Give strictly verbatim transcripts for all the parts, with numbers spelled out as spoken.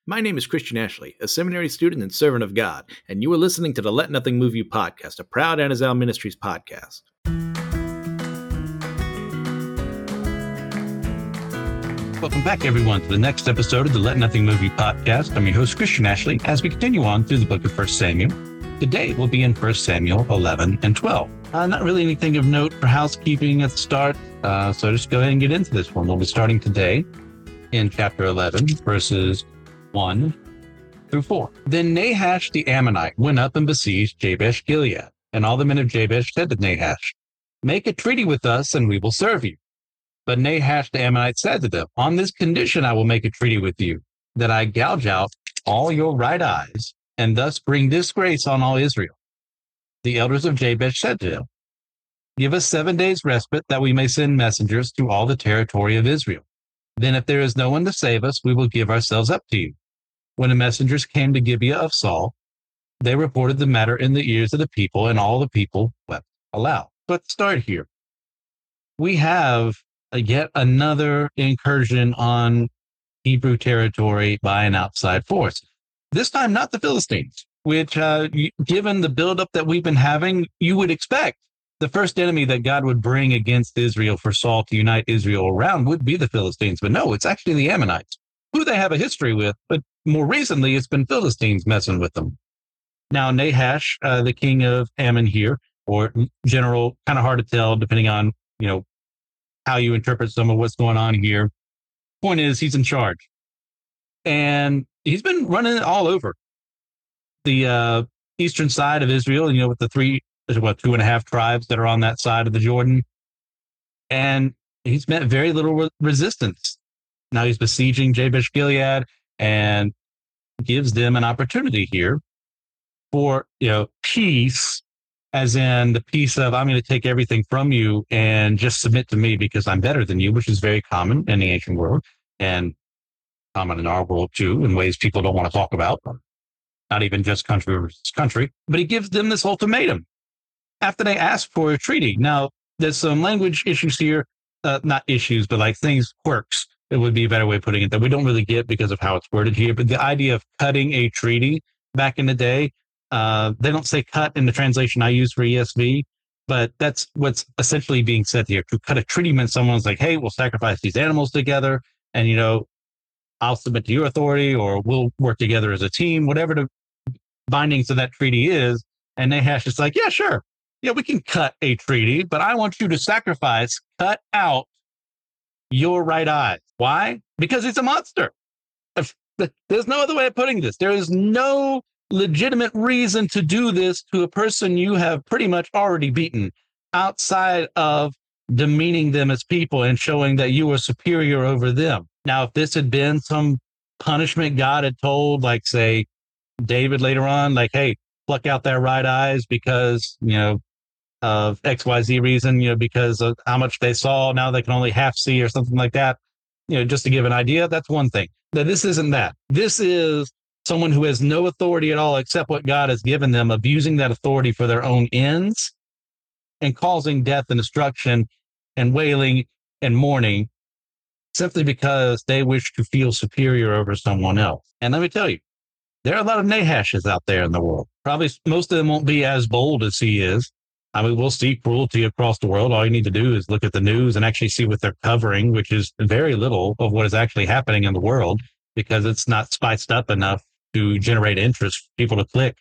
My name is Christian Ashley, a seminary student and servant of God, and you are listening to the Let Nothing Move You podcast, a proud Anazal Ministries podcast. Welcome back, everyone, to the next episode of the Let Nothing Move You podcast. I'm your host, Christian Ashley, as we continue on through the book of First Samuel. Today, we'll be in First Samuel eleven and twelve. Uh, not really anything of note for housekeeping at the start, uh, so just go ahead and get into this one. We'll be starting today in chapter eleven, verses one through four. Then Nahash the Ammonite went up and besieged Jabesh Gilead. And all the men of Jabesh said to Nahash, "Make a treaty with us, and we will serve you." But Nahash the Ammonite said to them, "On this condition I will make a treaty with you, that I gouge out all your right eyes, and thus bring disgrace on all Israel." The elders of Jabesh said to him, "Give us seven days' respite, that we may send messengers through all the territory of Israel. Then if there is no one to save us, we will give ourselves up to you." When the messengers came to Gibeah of Saul, they reported the matter in the ears of the people, and all the people wept aloud. Let's start here. We have a yet another incursion on Hebrew territory by an outside force. This time, not the Philistines, which, uh, given the buildup that we've been having, you would expect the first enemy that God would bring against Israel for Saul to unite Israel around would be the Philistines. But no, it's actually the Ammonites, who they have a history with, but more recently it's been Philistines messing with them. Now, Nahash, uh, the king of Ammon here, or general, kind of hard to tell depending on, you know, how you interpret some of what's going on here. Point is, he's in charge. And he's been running it all over the uh, eastern side of Israel, you know, with the three, what, two and a half tribes that are on that side of the Jordan. And he's met very little re- resistance. Now he's besieging Jabesh Gilead and gives them an opportunity here for, you know, peace, as in the peace of, I'm going to take everything from you and just submit to me because I'm better than you, which is very common in the ancient world and common in our world too, in ways people don't want to talk about, not even just country versus country. But he gives them this ultimatum after they ask for a treaty. Now, there's some language issues here, uh, not issues, but like things, quirks. It would be a better way of putting it that we don't really get because of how it's worded here. But the idea of cutting a treaty back in the day, uh, they don't say cut in the translation I use for E S V, but that's what's essentially being said here. To cut a treaty means someone's like, hey, we'll sacrifice these animals together and, you know, I'll submit to your authority or we'll work together as a team, whatever the bindings of that treaty is. And Nahash is like, yeah, sure. Yeah, we can cut a treaty, but I want you to sacrifice, cut out your right eye. Why? Because it's a monster. There's no other way of putting this. There is no legitimate reason to do this to a person you have pretty much already beaten outside of demeaning them as people and showing that you are superior over them. Now, if this had been some punishment God had told, like, say, David later on, like, hey, pluck out their right eyes because, you know, of X Y Z reason, you know, because of how much they saw, now they can only half see or something like that. You know, just to give an idea, that's one thing. Now, this isn't that. This is someone who has no authority at all except what God has given them, abusing that authority for their own ends and causing death and destruction and wailing and mourning simply because they wish to feel superior over someone else. And let me tell you, there are a lot of Nahashes out there in the world. Probably most of them won't be as bold as he is. I mean, we'll see cruelty across the world. All you need to do is look at the news and actually see what they're covering, which is very little of what is actually happening in the world because it's not spiced up enough to generate interest for people to click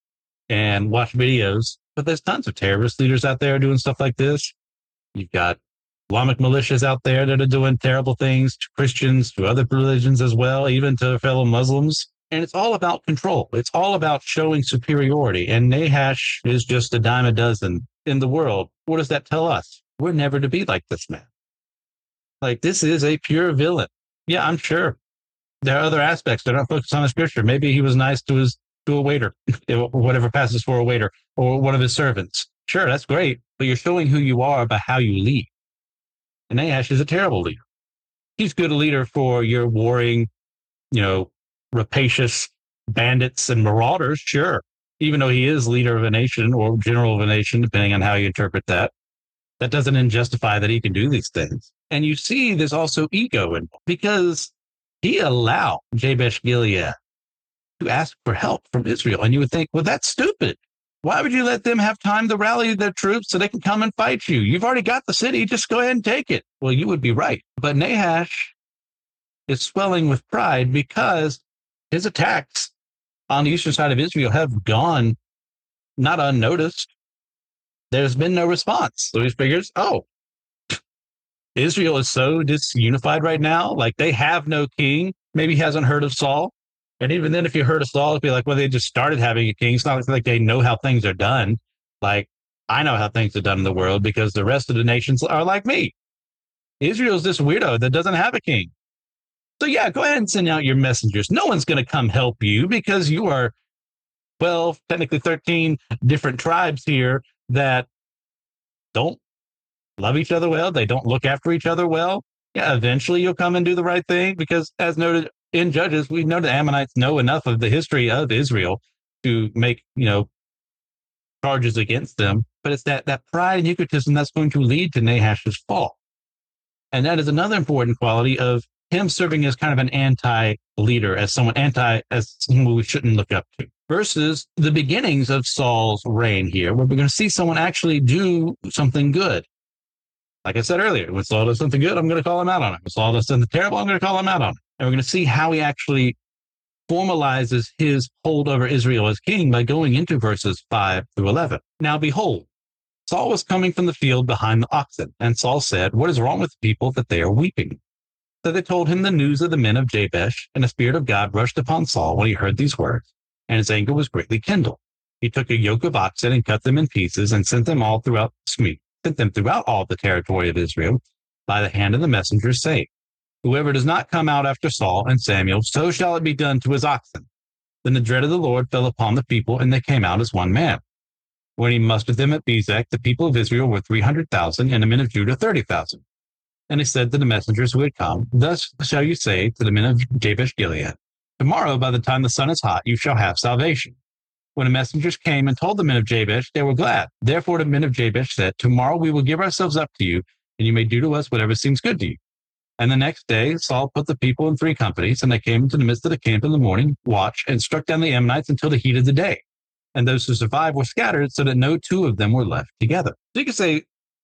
and watch videos. But there's tons of terrorist leaders out there doing stuff like this. You've got Islamic militias out there that are doing terrible things to Christians, to other religions as well, even to fellow Muslims. And it's all about control. It's all about showing superiority. And Nahash is just a dime a dozen in the world. What does that tell us? We're never to be like this man. Like, this is a pure villain. Yeah, I'm sure there are other aspects that aren't focused on the scripture. Maybe he was nice to his to a waiter, or whatever passes for a waiter, or one of his servants. Sure, that's great. But you're showing who you are by how you lead. And Nahash is a terrible leader. He's good a leader for your warring, you know, rapacious bandits and marauders, sure. Even though he is leader of a nation or general of a nation, depending on how you interpret that, that doesn't justify that he can do these things. And you see there's also ego involved because he allowed Jabesh Gilead to ask for help from Israel. And you would think, well, that's stupid. Why would you let them have time to rally their troops so they can come and fight you? You've already got the city. Just go ahead and take it. Well, you would be right. But Nahash is swelling with pride because his attacks on the eastern side of Israel have gone not unnoticed. There's been no response. So he figures, oh, Israel is so disunified right now. Like, they have no king. Maybe he hasn't heard of Saul. And even then, if you heard of Saul, it'd be like, well, they just started having a king. It's not like they know how things are done. Like, I know how things are done in the world because the rest of the nations are like me. Israel's this weirdo that doesn't have a king. So yeah, go ahead and send out your messengers. No one's going to come help you because you are twelve, technically thirteen different tribes here that don't love each other well. They don't look after each other well. Yeah, eventually you'll come and do the right thing because, as noted in Judges, we know the Ammonites know enough of the history of Israel to make, you know, charges against them. But it's that, that pride and egotism that's going to lead to Nahash's fall. And that is another important quality of him serving as kind of an anti-leader, as someone anti, as someone we shouldn't look up to, versus the beginnings of Saul's reign here, where we're going to see someone actually do something good. Like I said earlier, when Saul does something good, I'm going to call him out on it. When Saul does something terrible, I'm going to call him out on it. And we're going to see how he actually formalizes his hold over Israel as king by going into verses five through eleven. Now, behold, Saul was coming from the field behind the oxen, and Saul said, what is wrong with the people that they are weeping? So they told him the news of the men of Jabesh, and the Spirit of God rushed upon Saul when he heard these words, and his anger was greatly kindled. He took a yoke of oxen and cut them in pieces and sent them all throughout the sent them throughout all the territory of Israel by the hand of the messengers, saying, whoever does not come out after Saul and Samuel, so shall it be done to his oxen. Then the dread of the Lord fell upon the people, and they came out as one man. When he mustered them at Bezek, the people of Israel were three hundred thousand, and the men of Judah thirty thousand. And he said to the messengers who had come, thus shall you say to the men of Jabesh Gilead, tomorrow by the time the sun is hot, you shall have salvation. When the messengers came and told the men of Jabesh, they were glad. Therefore the men of Jabesh said, tomorrow we will give ourselves up to you, and you may do to us whatever seems good to you. And the next day Saul put the people in three companies, and they came into the midst of the camp in the morning watch and struck down the Ammonites until the heat of the day. And those who survived were scattered so that no two of them were left together. So you could say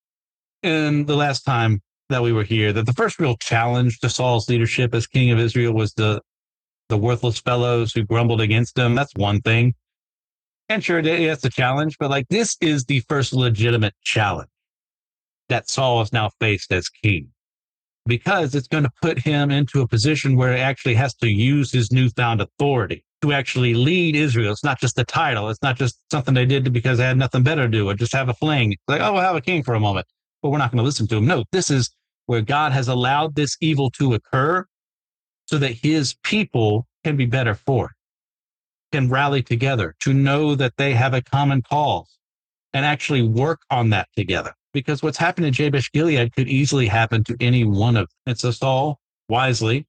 in the last time that we were here that the first real challenge to Saul's leadership as king of Israel was the, the worthless fellows who grumbled against him. That's one thing. And sure, that's a challenge, but like this is the first legitimate challenge that Saul has now faced as king, because it's going to put him into a position where he actually has to use his newfound authority to actually lead Israel. It's not just a title. It's not just something they did because they had nothing better to do or just have a fling. It's like, oh, we'll have a king for a moment, but we're not going to listen to him. No, this is where God has allowed this evil to occur so that his people can be better for it, can rally together to know that they have a common cause and actually work on that together. Because what's happened in Jabesh Gilead could easily happen to any one of them. And so Saul wisely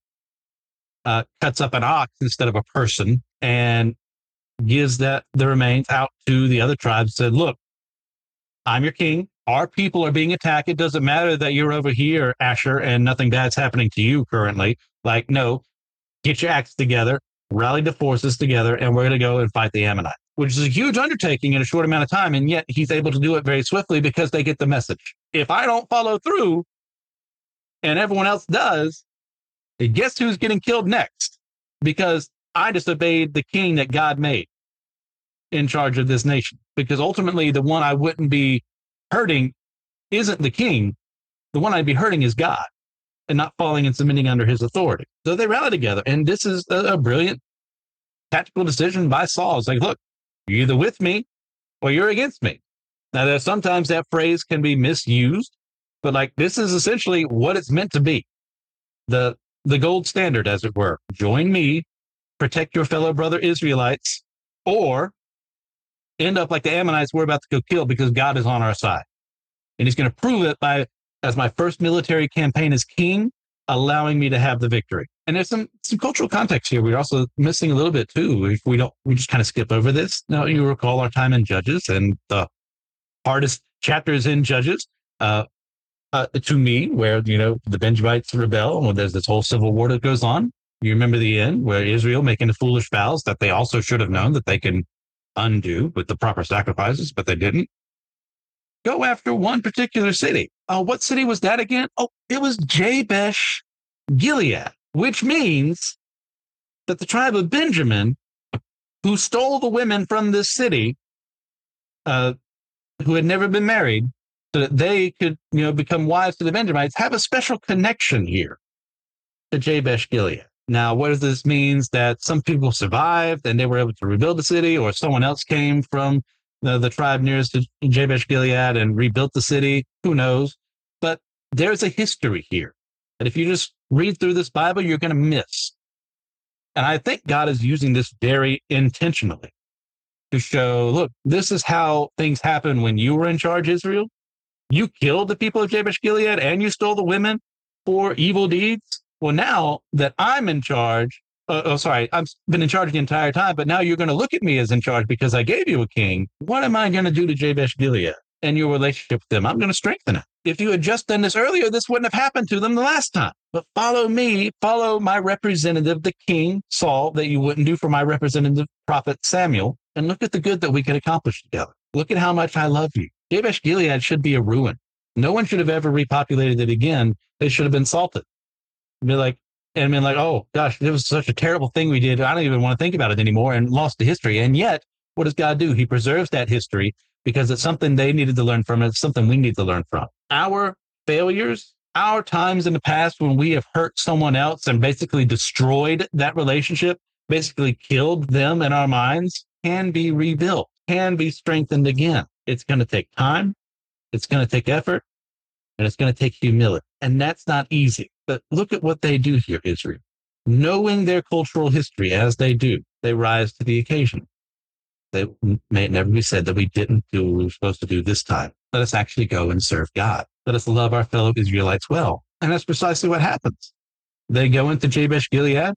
uh, cuts up an ox instead of a person and gives that the remains out to the other tribes. Said, look, I'm your king. Our people are being attacked. It doesn't matter that you're over here, Asher, and nothing bad's happening to you currently. Like, no, get your acts together, rally the forces together, and we're going to go and fight the Ammonites, which is a huge undertaking in a short amount of time. And yet he's able to do it very swiftly because they get the message. If I don't follow through and everyone else does, guess who's getting killed next? Because I disobeyed the king that God made in charge of this nation. Because ultimately the one I wouldn't be hurting isn't the king. The one I'd be hurting is God and not falling and submitting under his authority. So they rally together. And this is a, a brilliant tactical decision by Saul. It's like, look, you're either with me or you're against me. Now, there's sometimes that phrase can be misused, but like this is essentially what it's meant to be. The, the gold standard, as it were. Join me, protect your fellow brother Israelites, or end up like the Ammonites we're about to go kill because God is on our side. And he's going to prove it by, as my first military campaign as king, allowing me to have the victory. And there's some, some cultural context here. We're also missing a little bit too. If we don't, we just kind of skip over this. Now, you recall our time in Judges, and the hardest chapters in Judges, uh, uh, to me, where, you know, the Benjamites rebel, and there's this whole civil war that goes on. You remember the end where Israel making the foolish vows that they also should have known that they can undo with the proper sacrifices, but they didn't. Go after one particular city. Oh, what city was that again? Oh, it was Jabesh Gilead, which means that the tribe of Benjamin, who stole the women from this city, uh, who had never been married, so that they could, you know, become wives to the Benjamites, have a special connection here to Jabesh Gilead. Now, what does this mean? That some people survived and they were able to rebuild the city, or someone else came from the, the tribe nearest to Jabesh Gilead and rebuilt the city? Who knows? But there's a history here that if you just read through this Bible, you're going to miss. And I think God is using this very intentionally to show, look, this is how things happen when you were in charge, Israel. You killed the people of Jabesh Gilead and you stole the women for evil deeds. Well, now that I'm in charge, uh, oh, sorry, I've been in charge the entire time, but now you're going to look at me as in charge because I gave you a king. What am I going to do to Jabesh Gilead and your relationship with them? I'm going to strengthen it. If you had just done this earlier, this wouldn't have happened to them the last time. But follow me, follow my representative, the king, Saul, that you wouldn't do for my representative, prophet Samuel, and look at the good that we can accomplish together. Look at how much I love you. Jabesh Gilead should be a ruin. No one should have ever repopulated it again. They should have been salted. Be like, and been like, oh gosh, it was such a terrible thing we did. I don't even want to think about it anymore, and lost the history. And yet, what does God do? He preserves that history because it's something they needed to learn from. It's something we need to learn from. Our failures, our times in the past when we have hurt someone else and basically destroyed that relationship, basically killed them in our minds, can be rebuilt, can be strengthened again. It's going to take time. It's going to take effort, and it's going to take humility. And that's not easy. But look at what they do here, Israel. Knowing their cultural history as they do, they rise to the occasion. They may never be said that we didn't do what we were supposed to do this time. Let us actually go and serve God. Let us love our fellow Israelites well. And that's precisely what happens. They go into Jabesh Gilead.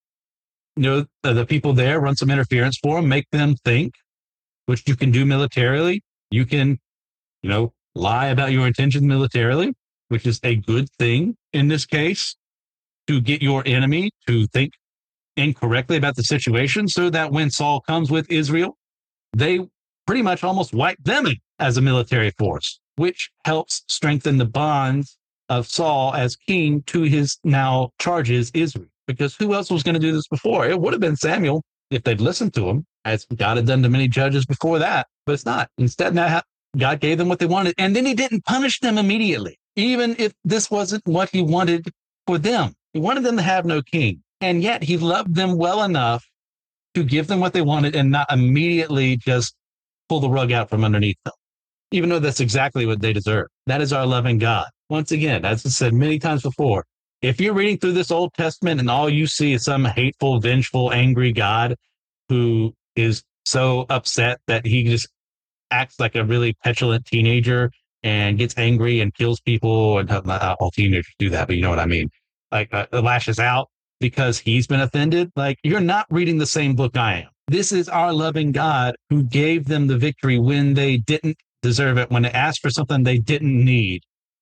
You know, the, the people there run some interference for them, make them think, which you can do militarily. You can, you know, lie about your intentions militarily, which is a good thing in this case, to get your enemy to think incorrectly about the situation so that when Saul comes with Israel, they pretty much almost wipe them as a military force, which helps strengthen the bonds of Saul as king to his now charges Israel. Because who else was going to do this before? It would have been Samuel if they'd listened to him, as God had done to many judges before that, but it's not. Instead, now God gave them what they wanted, and then he didn't punish them immediately, even if this wasn't what he wanted for them. He wanted them to have no king, and yet he loved them well enough to give them what they wanted and not immediately just pull the rug out from underneath them, even though that's exactly what they deserve. That is our loving God. Once again, as I said many times before, if you're reading through this Old Testament and all you see is some hateful, vengeful, angry God who is so upset that he just acts like a really petulant teenager and gets angry and kills people, and not all teenagers do that, but you know what I mean, like uh, lashes out because he's been offended, like, you're not reading the same book I am. This is our loving God who gave them the victory when they didn't deserve it, when they asked for something they didn't need.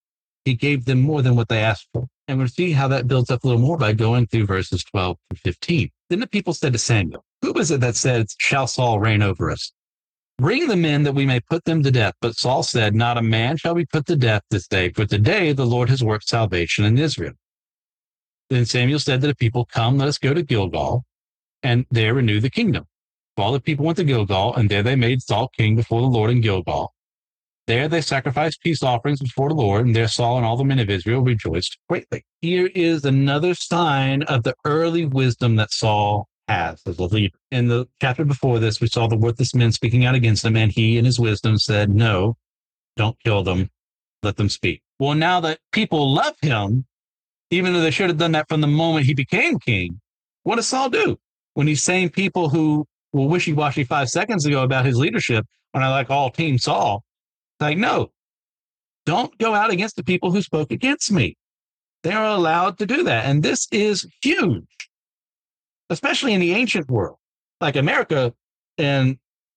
He gave them more than what they asked for. And we'll see how that builds up a little more by going through verses twelve to fifteen. Then the people said to Samuel, who was it that said, shall Saul reign over us? Bring the men that we may put them to death. But Saul said, not a man shall be put to death this day, for today the Lord has worked salvation in Israel. Then Samuel said to the people, come, let us go to Gilgal, and there renew the kingdom. So all the people went to Gilgal, and there they made Saul king before the Lord in Gilgal. There they sacrificed peace offerings before the Lord, and there Saul and all the men of Israel rejoiced greatly. Here is another sign of the early wisdom that Saul has as a leader. In the chapter before this, we saw the worthless men speaking out against him, and he in his wisdom said, no, don't kill them, let them speak. Well, now that people love him, even though they should have done that from the moment he became king, what does Saul do? When these same people who were wishy-washy five seconds ago about his leadership, when I like all team Saul, like, no, don't go out against the people who spoke against me. They are allowed to do that. And this is huge, especially in the ancient world. Like America and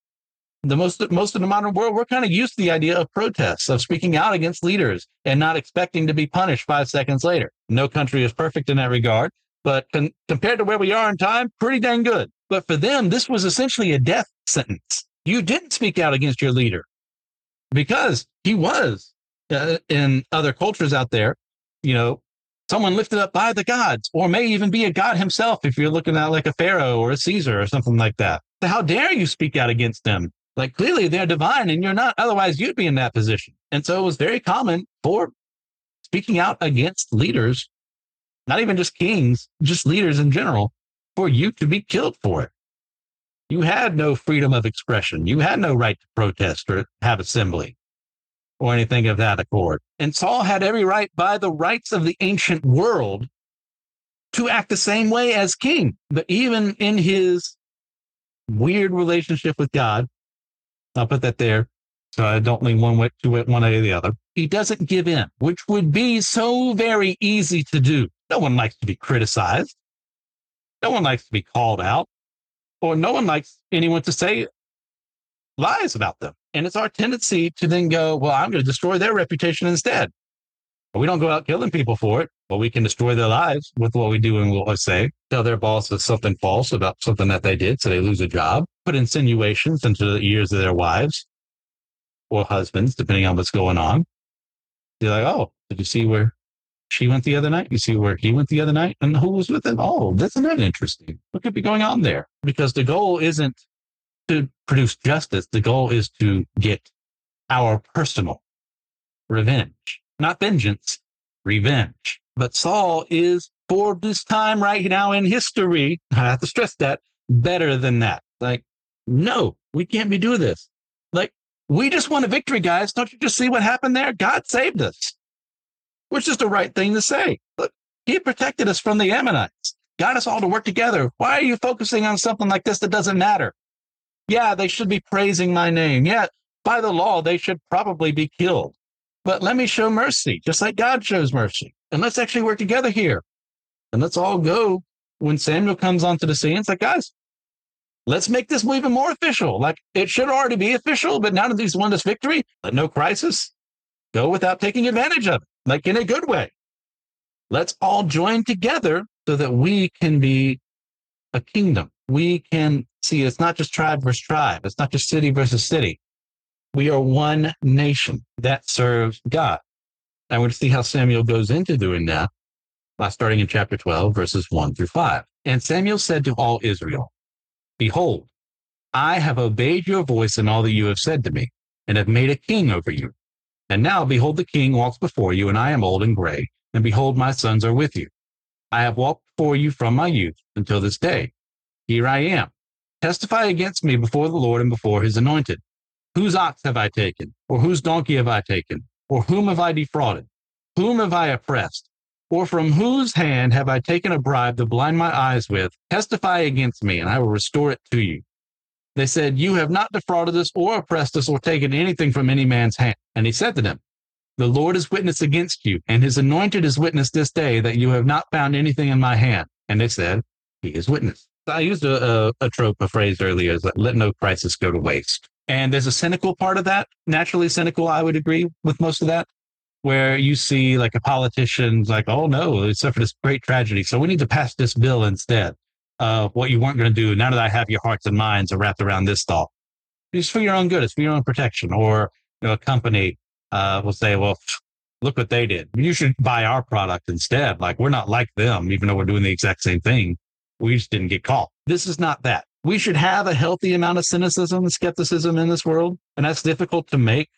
the most, most of the modern world, we're kind of used to the idea of protests, of speaking out against leaders and not expecting to be punished five seconds later. No country is perfect in that regard, but con- compared to where we are in time, pretty dang good. But for them, this was essentially a death sentence. You didn't speak out against your leader because he was uh, in other cultures out there, you know, someone lifted up by the gods, or may even be a god himself if you're looking at like a pharaoh or a Caesar or something like that. So how dare you speak out against them? Like, clearly they're divine and you're not. Otherwise, you'd be in that position. And so it was very common for speaking out against leaders, not even just kings, just leaders in general, for you to be killed for it. You had no freedom of expression. You had no right to protest or have assembly or anything of that accord. And Saul had every right by the rights of the ancient world to act the same way as king. But even in his weird relationship with God, I'll put that there so I don't lean one way to it, one way or the other, he doesn't give in, which would be so very easy to do. No one likes to be criticized. No one likes to be called out, or no one likes anyone to say lies about them. And it's our tendency to then go, well, I'm going to destroy their reputation instead. But we don't go out killing people for it, but we can destroy their lives with what we do and what we say. Tell their bosses something false about something that they did so they lose a job. Put insinuations into the ears of their wives or husbands, depending on what's going on. They're like, oh, did you see where she went the other night? You see where he went the other night? And who was with him? Oh, isn't that interesting? What could be going on there? Because the goal isn't to produce justice. The goal is to get our personal revenge, not vengeance, revenge. But Saul is, for this time right now in history, I have to stress that, better than that. Like, no, we can't be doing this. Like, we just won a victory, guys. Don't you just see what happened there? God saved us. Which is the right thing to say. Look, he protected us from the Ammonites, got us all to work together. Why are you focusing on something like this that doesn't matter? Yeah, they should be praising my name. Yeah, by the law, they should probably be killed. But let me show mercy, just like God shows mercy. And let's actually work together here. And let's all go when Samuel comes onto the scene. It's like, guys, let's make this even more official. Like, it should already be official, but now that he's won this victory, let no crisis go without taking advantage of it, like in a good way. Let's all join together so that we can be a kingdom. We can see it's not just tribe versus tribe. It's not just city versus city. We are one nation that serves God. I want to see how Samuel goes into doing that by starting in chapter twelve, verses one through five. And Samuel said to all Israel, behold, I have obeyed your voice in all that you have said to me, and have made a king over you. And now, behold, the king walks before you, and I am old and gray, and behold, my sons are with you. I have walked before you from my youth until this day. Here I am. Testify against me before the Lord and before his anointed. Whose ox have I taken? Or whose donkey have I taken? Or whom have I defrauded? Whom have I oppressed? Or from whose hand have I taken a bribe to blind my eyes with? Testify against me, and I will restore it to you. They said, you have not defrauded us or oppressed us or taken anything from any man's hand. And he said to them, the Lord is witness against you, and his anointed is witness this day that you have not found anything in my hand. And they said, he is witness. I used a, a, a trope, a phrase earlier, is that let no crisis go to waste. And there's a cynical part of that, naturally cynical, I would agree with most of that, where you see like a politician's like, oh no, it suffered this great tragedy, so we need to pass this bill instead of what you weren't going to do. Now that I have your hearts and minds are wrapped around this thought, it's for your own good, it's for your own protection. Or, you know, a company uh, will say, well, look what they did. You should buy our product instead. Like, we're not like them, even though we're doing the exact same thing. We just didn't get caught. This is not that. We should have a healthy amount of cynicism and skepticism in this world, and that's difficult to make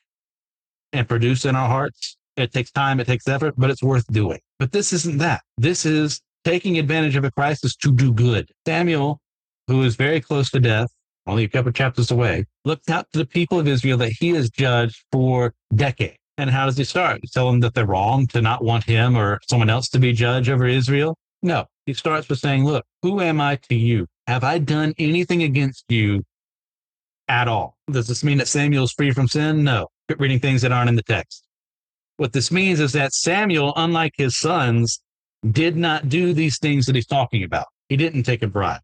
and produce in our hearts. It takes time, it takes effort, but it's worth doing. But this isn't that. This is taking advantage of a crisis to do good. Samuel, who is very close to death, only a couple of chapters away, looks out to the people of Israel that he has judged for decades. And how does he start? Tell them that they're wrong to not want him or someone else to be judge over Israel? No. He starts with saying, look, who am I to you? Have I done anything against you at all? Does this mean that Samuel is free from sin? No. Quit reading things that aren't in the text. What this means is that Samuel, unlike his sons, did not do these things that he's talking about. He didn't take a bribe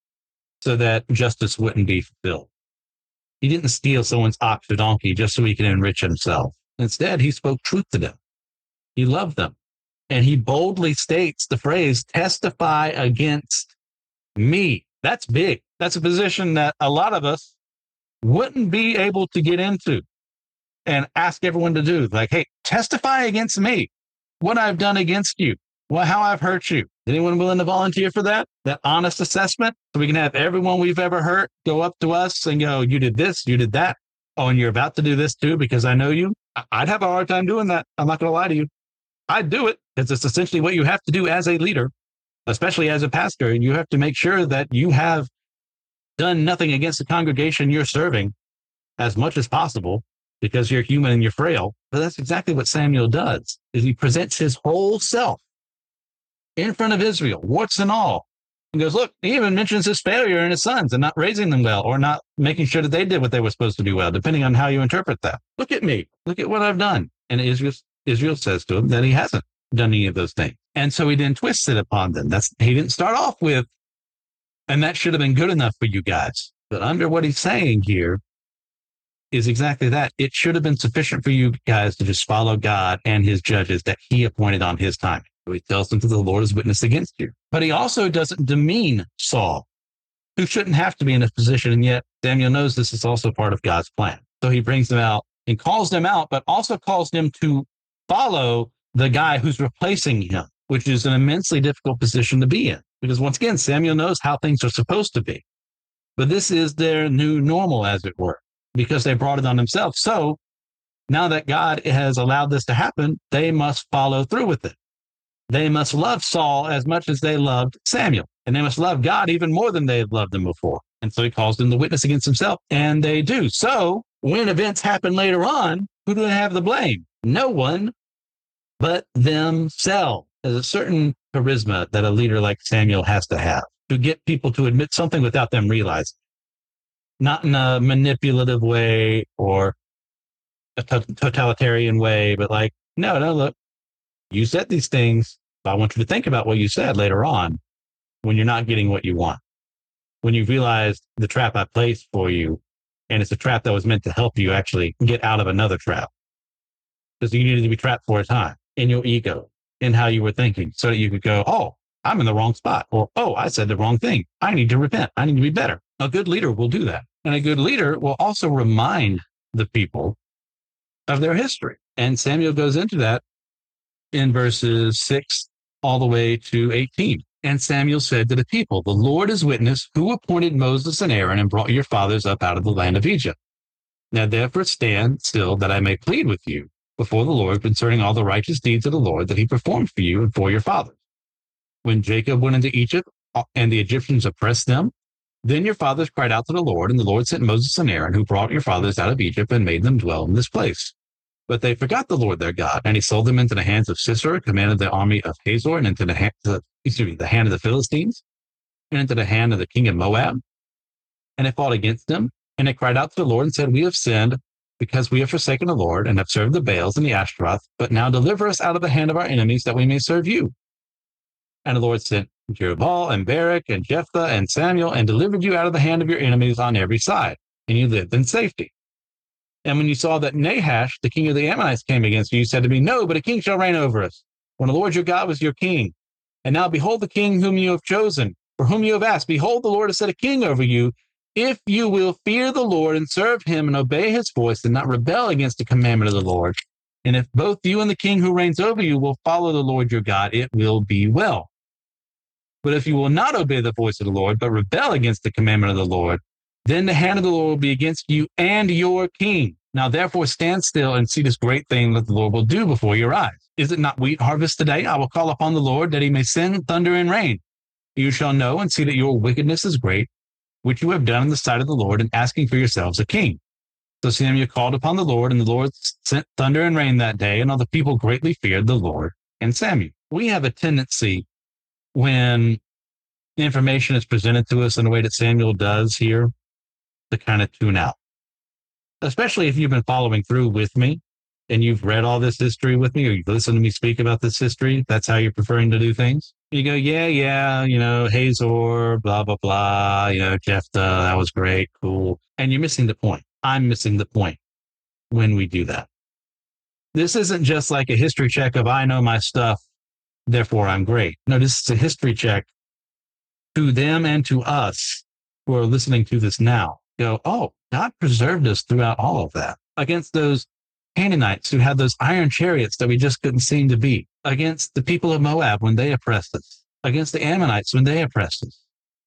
so that justice wouldn't be fulfilled. He didn't steal someone's ox or donkey just so he can enrich himself. Instead, he spoke truth to them. He loved them. And he boldly states the phrase, testify against me. That's big. That's a position that a lot of us wouldn't be able to get into and ask everyone to do. Like, hey, testify against me, what I've done against you, well, how I've hurt you. Anyone willing to volunteer for that? That honest assessment? So we can have everyone we've ever hurt go up to us and go, you did this, you did that. Oh, and you're about to do this too because I know you. I'd have a hard time doing that. I'm not going to lie to you. I'd do it because it's essentially what you have to do as a leader, especially as a pastor. And you have to make sure that you have done nothing against the congregation you're serving as much as possible because you're human and you're frail. But that's exactly what Samuel does, is he presents his whole self in front of Israel, warts and all. He goes, look, he even mentions his failure in his sons and not raising them well or not making sure that they did what they were supposed to do well, depending on how you interpret that. Look at me. Look at what I've done. And Israel, Israel says to him that he hasn't done any of those things. And so he then twists it upon them. That's he didn't start off with, and that should have been good enough for you guys. But under what he's saying here is exactly that. It should have been sufficient for you guys to just follow God and his judges that he appointed on his time. So he tells them that the Lord is witness against you. But he also doesn't demean Saul, who shouldn't have to be in this position. And yet Samuel knows this is also part of God's plan. So he brings them out and calls them out, but also calls them to follow the guy who's replacing him, which is an immensely difficult position to be in. Because once again, Samuel knows how things are supposed to be. But this is their new normal, as it were, because they brought it on themselves. So now that God has allowed this to happen, they must follow through with it. They must love Saul as much as they loved Samuel. And they must love God even more than they had loved him before. And so he calls them the witness against himself. And they do. So when events happen later on, who do they have the blame? No one but themselves. There's a certain charisma that a leader like Samuel has to have to get people to admit something without them realizing. Not in a manipulative way or a t- totalitarian way, but like, no, no, look, you said these things, but I want you to think about what you said later on when you're not getting what you want. When you've realized the trap I placed for you, and it's a trap that was meant to help you actually get out of another trap. Because you needed to be trapped for a time in your ego, in how you were thinking, so that you could go, oh, I'm in the wrong spot. Or, oh, I said the wrong thing. I need to repent. I need to be better. A good leader will do that. And a good leader will also remind the people of their history. And Samuel goes into that in verses six all the way to eighteen. And Samuel said to the people, the Lord is witness, who appointed Moses and Aaron and brought your fathers up out of the land of Egypt. Now therefore stand still that I may plead with you before the Lord concerning all the righteous deeds of the Lord that he performed for you and for your fathers. When Jacob went into Egypt and the Egyptians oppressed them, then your fathers cried out to the Lord, and the Lord sent Moses and Aaron, who brought your fathers out of Egypt and made them dwell in this place. But they forgot the Lord their God, and he sold them into the hands of Sisera, commander of the army of Hazor, and into the hand, of, excuse me, the hand of the Philistines, and into the hand of the king of Moab. And they fought against them, and they cried out to the Lord and said, we have sinned, because we have forsaken the Lord and have served the Baals and the Ashtaroth, but now deliver us out of the hand of our enemies, that we may serve you. And the Lord sent Jerubbaal and Barak and Jephthah and Samuel, and delivered you out of the hand of your enemies on every side, and you lived in safety. And when you saw that Nahash, the king of the Ammonites, came against you, you said to me, no, but a king shall reign over us, when the Lord your God was your king. And now behold the king whom you have chosen, for whom you have asked. Behold, the Lord has set a king over you, if you will fear the Lord and serve him and obey his voice and not rebel against the commandment of the Lord. And if both you and the king who reigns over you will follow the Lord your God, it will be well. But if you will not obey the voice of the Lord, but rebel against the commandment of the Lord, then the hand of the Lord will be against you and your king. Now therefore stand still and see this great thing that the Lord will do before your eyes. Is it not wheat harvest today? I will call upon the Lord that he may send thunder and rain. You shall know and see that your wickedness is great, which you have done in the sight of the Lord in asking for yourselves a king. So Samuel called upon the Lord, and the Lord sent thunder and rain that day, and all the people greatly feared the Lord and Samuel. We have a tendency, when information is presented to us in the way that Samuel does here, to kind of tune out. Especially if you've been following through with me and you've read all this history with me, or you've listened to me speak about this history. That's how you're preferring to do things. You go, yeah, yeah, you know, Hazor, blah, blah, blah, you know, Jephthah, that was great, cool. And you're missing the point. I'm missing the point when we do that. This isn't just like a history check of I know my stuff therefore I'm great. No, this is a history check to them and to us who are listening to this now. Go, oh, God preserved us throughout all of that. Against those Canaanites who had those iron chariots that we just couldn't seem to beat. Against the people of Moab when they oppressed us. Against the Ammonites when they oppressed us.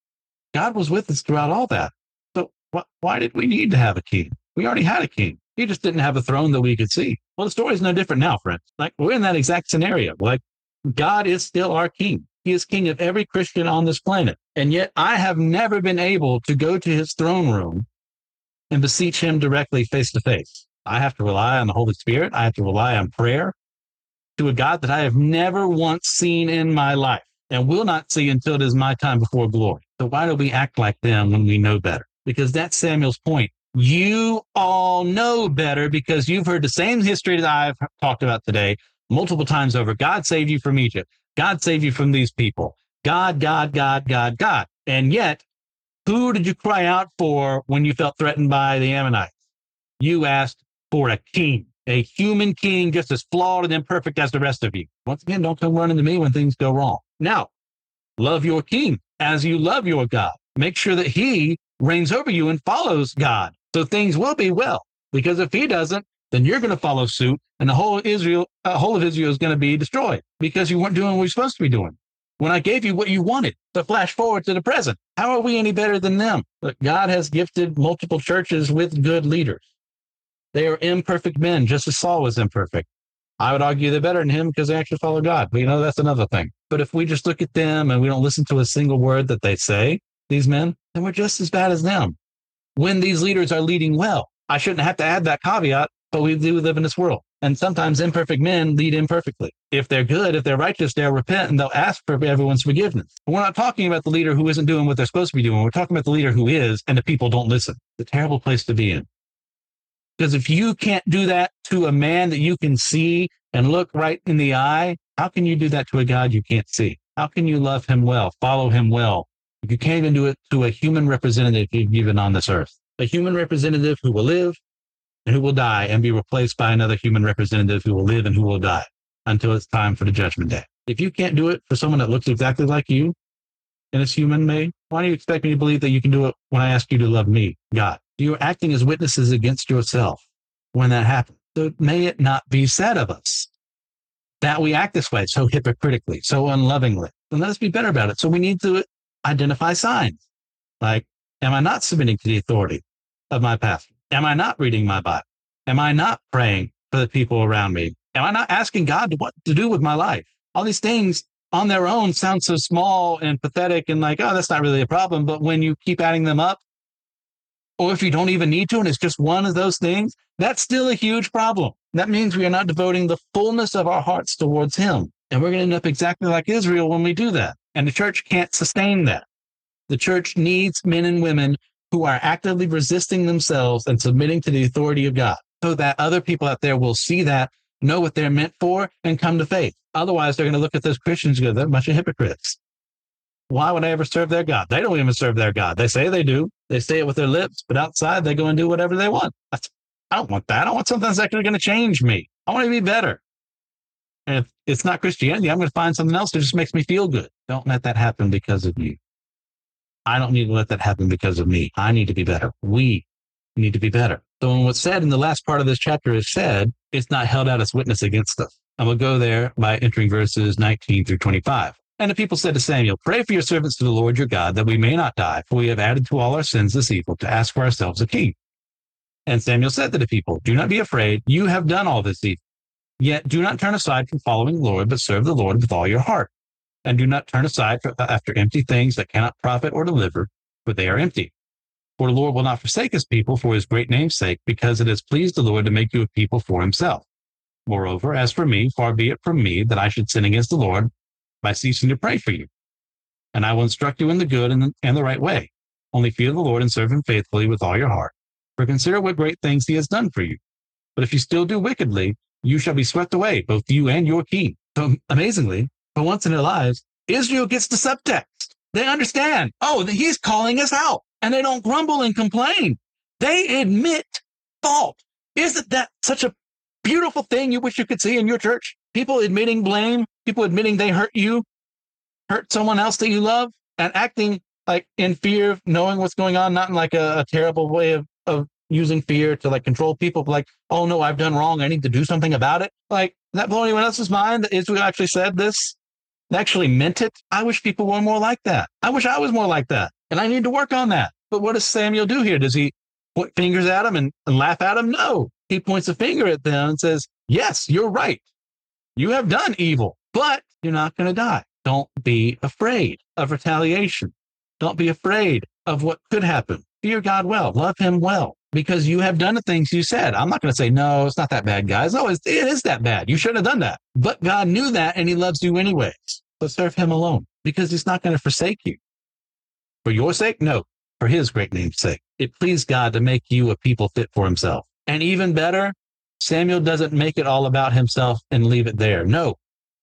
God was with us throughout all that. So wh- why did we need to have a king? We already had a king. He just didn't have a throne that we could see. Well, the story is no different now, friends. Like, we're in that exact scenario. Like, God is still our king. He is king of every Christian on this planet. And yet I have never been able to go to his throne room and beseech him directly face to face. I have to rely on the Holy Spirit. I have to rely on prayer to a God that I have never once seen in my life and will not see until it is my time before glory. So why do we act like them when we know better? Because that's Samuel's point. You all know better because you've heard the same history that I've talked about today multiple times over. God saved you from Egypt. God saved you from these people. God, God, God, God, God. And yet, who did you cry out for when you felt threatened by the Ammonites? You asked for a king, a human king just as flawed and imperfect as the rest of you. Once again, don't come running to me when things go wrong. Now, love your king as you love your God. Make sure that he reigns over you and follows God. So things will be well. Because if he doesn't, then you're going to follow suit, and the whole Israel, uh, whole of Israel is going to be destroyed because you weren't doing what you're supposed to be doing. When I gave you what you wanted, to flash forward to the present, how are we any better than them? But God has gifted multiple churches with good leaders. They are imperfect men, just as Saul was imperfect. I would argue they're better than him because they actually follow God. But you know, that's another thing. But if we just look at them and we don't listen to a single word that they say, these men, then we're just as bad as them. When these leaders are leading well, I shouldn't have to add that caveat, but we do live in this world. And sometimes imperfect men lead imperfectly. If they're good, if they're righteous, they'll repent and they'll ask for everyone's forgiveness. But we're not talking about the leader who isn't doing what they're supposed to be doing. We're talking about the leader who is, and the people don't listen. It's a terrible place to be in. Because if you can't do that to a man that you can see and look right in the eye, how can you do that to a God you can't see? How can you love him well, follow him well, if you can't even do it to a human representative you've given on this earth? A human representative who will live and who will die and be replaced by another human representative who will live and who will die until it's time for the judgment day. If you can't do it for someone that looks exactly like you and is human made, why do you expect me to believe that you can do it when I ask you to love me, God? You're acting as witnesses against yourself when that happens. So may it not be said of us that we act this way so hypocritically, so unlovingly. And let us be better about it. So we need to identify signs. Like, am I not submitting to the authority of my pastor? Am I not reading my Bible? Am I not praying for the people around me? Am I not asking God to, what to do with my life? All these things on their own sound so small and pathetic and like, oh, that's not really a problem. But when you keep adding them up, or if you don't even need to, and it's just one of those things, that's still a huge problem. That means we are not devoting the fullness of our hearts towards him. And we're going to end up exactly like Israel when we do that. And the church can't sustain that. The church needs men and women who are actively resisting themselves and submitting to the authority of God so that other people out there will see that, know what they're meant for, and come to faith. Otherwise, they're going to look at those Christians and go, they're a bunch of hypocrites. Why would I ever serve their God? They don't even serve their God. They say they do. They say it with their lips, but outside they go and do whatever they want. That's, I don't want that. I want something that's actually going to change me. I want to be better. And if it's not Christianity, I'm going to find something else that just makes me feel good. Don't let that happen because of you. I don't need to let that happen because of me. I need to be better. We need to be better. So when what's said in the last part of this chapter is said, it's not held out as witness against us. And we'll go there by entering verses nineteen through twenty-five. And the people said to Samuel, pray for your servants to the Lord your God, that we may not die, for we have added to all our sins this evil to ask for ourselves a king. And Samuel said to the people, do not be afraid. You have done all this evil. Yet do not turn aside from following the Lord, but serve the Lord with all your heart. And do not turn aside for, after empty things that cannot profit or deliver, for they are empty. For the Lord will not forsake his people for his great name's sake, because it has pleased the Lord to make you a people for himself. Moreover, as for me, far be it from me that I should sin against the Lord by ceasing to pray for you. And I will instruct you in the good and the, and the right way. Only fear the Lord and serve him faithfully with all your heart. For consider what great things he has done for you. But if you still do wickedly, you shall be swept away, both you and your king. So amazingly, for once in their lives, Israel gets the subtext. They understand, oh, he's calling us out. And they don't grumble and complain. They admit fault. Isn't that such a beautiful thing you wish you could see in your church? people admitting blame, people admitting they hurt you, hurt someone else that you love, and acting like in fear, knowing what's going on, not in like a, a terrible way of, of using fear to like control people, like, oh no, I've done wrong, I need to do something about it. Like, that blow anyone else's mind that Israel actually said this, actually meant it? I wish people were more like that. I wish I was more like that. And I need to work on that. But what does Samuel do here? Does he point fingers at him and, and laugh at him? No. He points a finger at them and says, yes, you're right. You have done evil, but you're not going to die. Don't be afraid of retaliation. Don't be afraid of what could happen. Fear God well. Love him well. Because you have done the things you said. I'm not going to say, no, it's not that bad, guys. No, it's, it is that bad. You shouldn't have done that. But God knew that, and he loves you anyways. So serve him alone, because he's not going to forsake you. For your sake? No. For his great name's sake. It pleased God to make you a people fit for himself. And even better, Samuel doesn't make it all about himself and leave it there. No.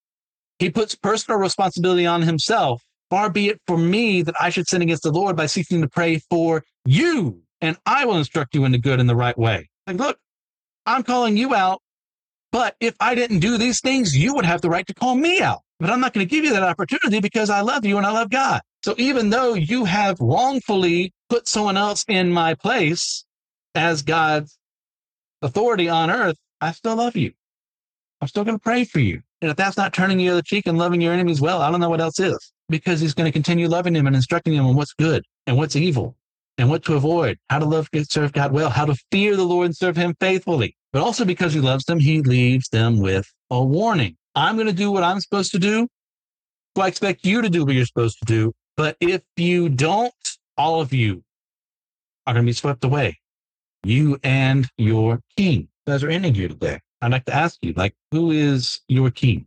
He puts personal responsibility on himself. Far be it for me that I should sin against the Lord by seeking to pray for you, and I will instruct you in the good and the right way. Like, look, I'm calling you out, but if I didn't do these things, you would have the right to call me out. But I'm not going to give you that opportunity because I love you and I love God. So even though you have wrongfully put someone else in my place as God's authority on earth, I still love you. I'm still going to pray for you. And if that's not turning the other cheek and loving your enemies well, I don't know what else is. Because he's going to continue loving him and instructing him on what's good and what's evil and what to avoid, how to love and serve God well, how to fear the Lord and serve him faithfully. But also because he loves them, he leaves them with a warning. I'm going to do what I'm supposed to do. So I expect you to do what you're supposed to do. But if you don't, all of you are going to be swept away. You and your king. Those are ending here today. I'd like to ask you, like, who is your king?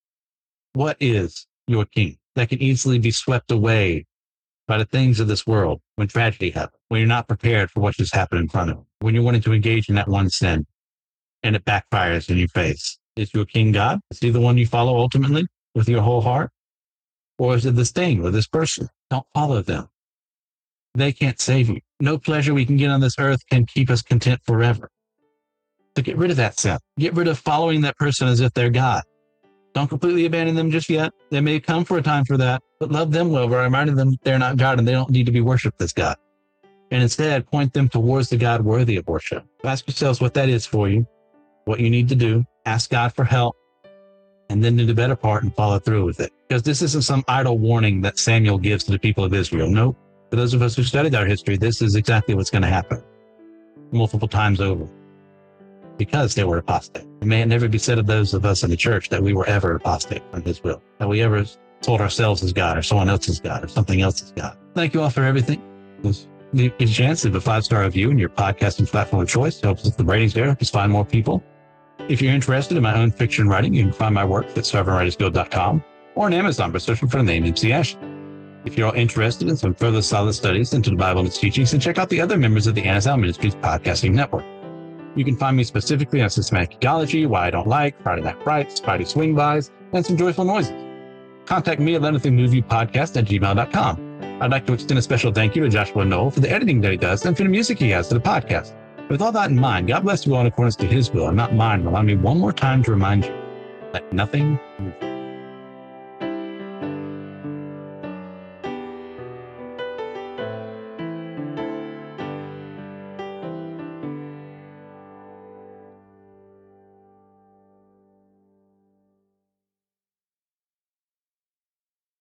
What is your king that can easily be swept away by the things of this world when tragedy happens, when you're not prepared for what just happened in front of you, when you're wanting to engage in that one sin and it backfires in your face? Is your king God? Is he the one you follow ultimately with your whole heart? Or is it this thing or this person? Don't follow them. They can't save you. No pleasure we can get on this earth can keep us content forever. So get rid of that sin. Get rid of following that person as if they're God. Don't completely abandon them just yet. They may come for a time for that, but love them well by reminding them they're not God and they don't need to be worshipped as God. And instead, point them towards the God worthy of worship. Ask yourselves what that is for you, what you need to do. Ask God for help, and then do the better part and follow through with it. Because this isn't some idle warning that Samuel gives to the people of Israel. No, for those of us who studied our history, this is exactly what's going to happen multiple times over. Because they were apostate. It may never be said of those of us in the church that we were ever apostate from his will, that we ever told ourselves as God or someone else as God or something else as God. Thank you all for everything. Just give you a chance to leave a five-star review in your podcasting platform of choice. It helps with the ratings there, helps us find more people. If you're interested in my own fiction writing, you can find my work at sovereign writers guild dot com or on Amazon by searching for the name M C Ashley. If you're all interested in some further solid studies into the Bible and its teachings, then check out the other members of the Anazal Ministries podcasting network. You can find me specifically on Systematic Ecology, Why I Don't Like, Friday Night Frights, Spidey Swing Bys, and some joyful noises. Contact me at let nothing move you podcast at gmail dot com. I'd like to extend a special thank you to Joshua Knoll for the editing that he does and for the music he has to the podcast. With all that in mind, God bless you all in accordance to his will and not mine. Allow me one more time to remind you, let nothing move you.